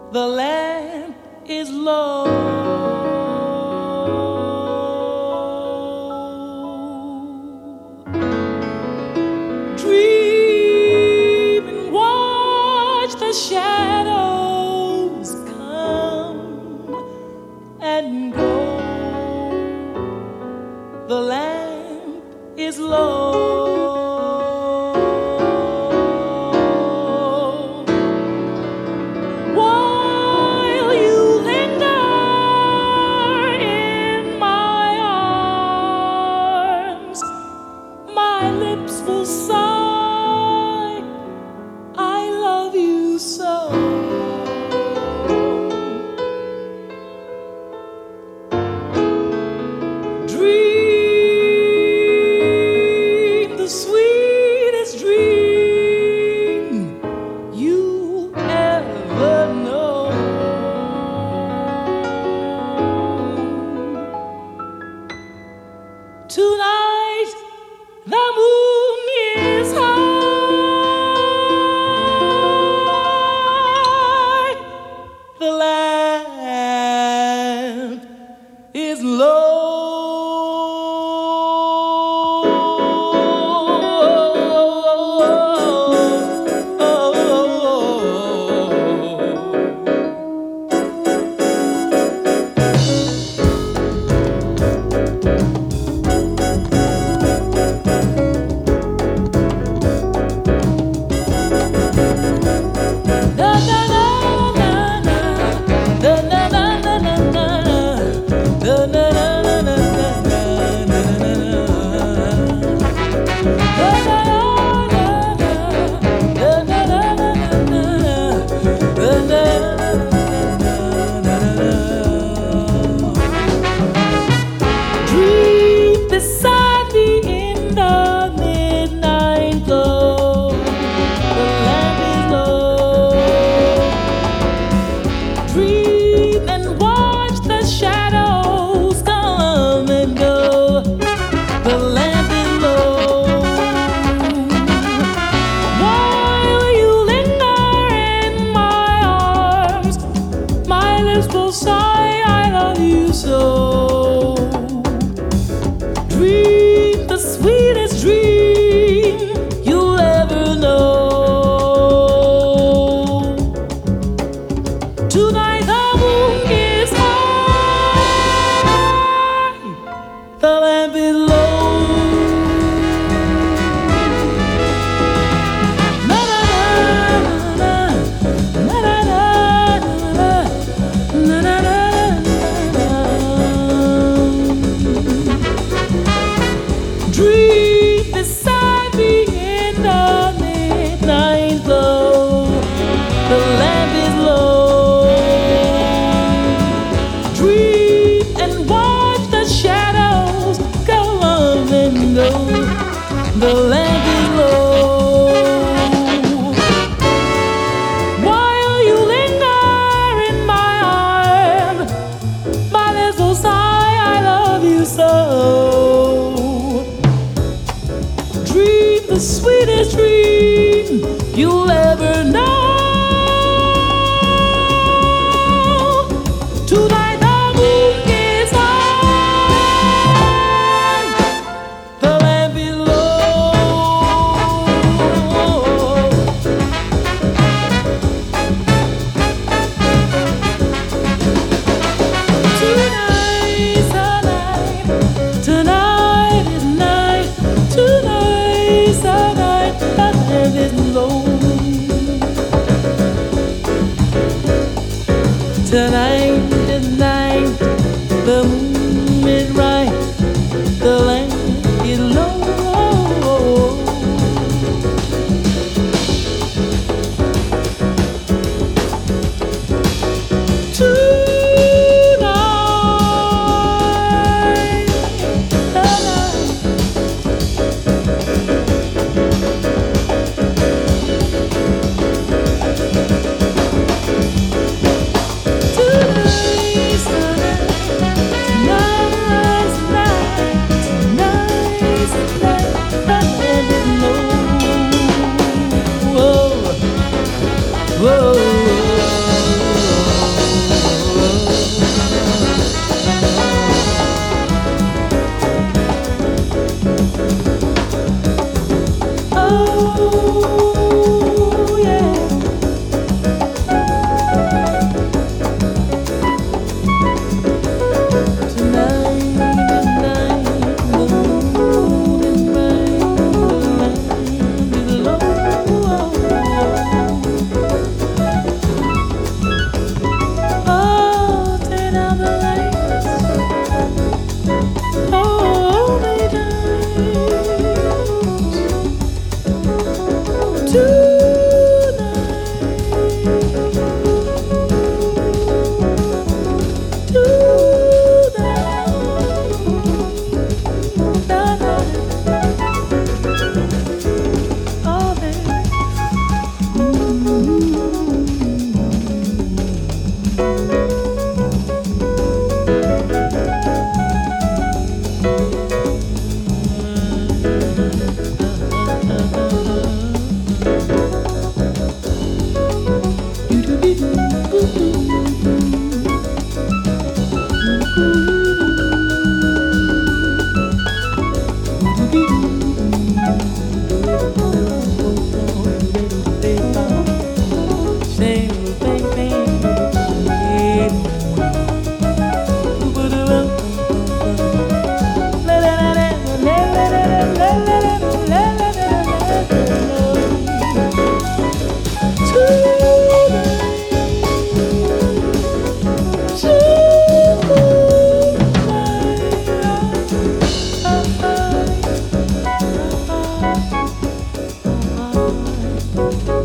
The lamp is low. Dream and watch the shadows come and go. The lamp is low. Will sigh, I love you so. Dream the sweetest dream you ever know. Tonight the moon is high, the lamp is low. Will sigh, I love you so. Dream the sweetest dream you'll ever know. Tonight the moon is high, the lamp is low. Dream beside me in the midnight glow. The lamp is low. Dream and watch the shadows come and go. The lamp is low. While you linger in my arms, my lips will sigh, I love you so. Dream the sweetest dream you'll ever know. Tonight the moon is high, the lamp is low. Tonight's the night, tonight is night, tonight. Tonight, the lamp is low. Tonight is night, the moon is right, the lamp is low. Whoa. Tonight.